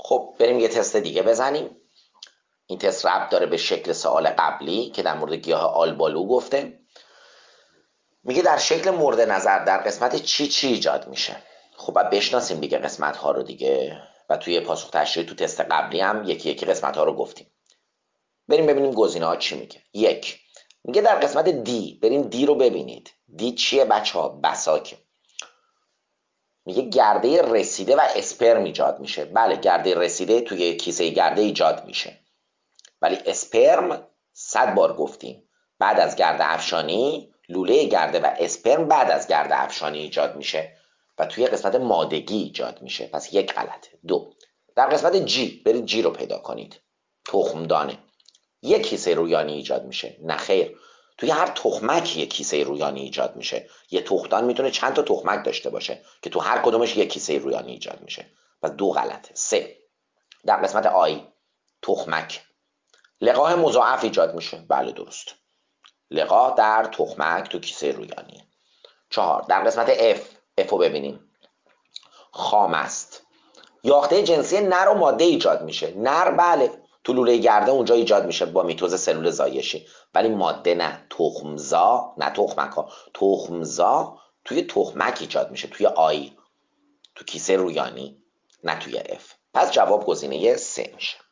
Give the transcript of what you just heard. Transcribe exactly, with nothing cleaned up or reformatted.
خب بریم یه تست دیگه بزنیم. این تست ربط داره به شکل سوال قبلی که در مورد گیاه آلبالو گفته. میگه در شکل مورد نظر در قسمت چی چی ایجاد میشه. خب باید بشناسیم دیگه قسمت ها رو دیگه، و توی پاسخ تشریحی تو تست قبلی هم یکی یکی قسمت ها رو گفتیم. بریم ببینیم گزینه ها چی میگه. یک میگه در قسمت دی، بریم دی رو ببینید. دی چیه بچه ها؟ بساکه. میگه گرده رسیده و اسپرم ایجاد میشه. بله، گرده رسیده توی کیسه گرده ایجاد میشه، ولی اسپرم صد بار گفتیم بعد از گرده افشانی، لوله گرده و اسپرم بعد از گرده افشانی ایجاد میشه و توی قسمت مادگی ایجاد میشه. پس یک غلطه. دو، در قسمت جی، برید جی رو پیدا کنید. تخمدانه، یک کیسه رویانی ایجاد میشه. نه خیر، توی هر تخمک یک کیسه رویانی ایجاد میشه. یه تخمدان میتونه چند تا تخمک داشته باشه که تو هر کدومش یک کیسه رویانی ایجاد میشه. پس دو غلطه. سه، در قسمت آی، تخمک، لقاح مضاعف ایجاد میشه. بله درست، لقاح در تخمک تو کیسه رویانی. چهار، در قسمت اف، اف رو ببینیم. خام است، یاخته جنسی نر و ماده ایجاد میشه. نر بله تو لوله گرده اونجا ایجاد میشه با میتوز سلول زایشی، ولی ماده نه. تخمزا نه، تخمک ها، تخمزا توی تخمک ایجاد میشه، توی آی، تو کیسه رویانی، نه توی اف. پس جواب گزینه سه میشه.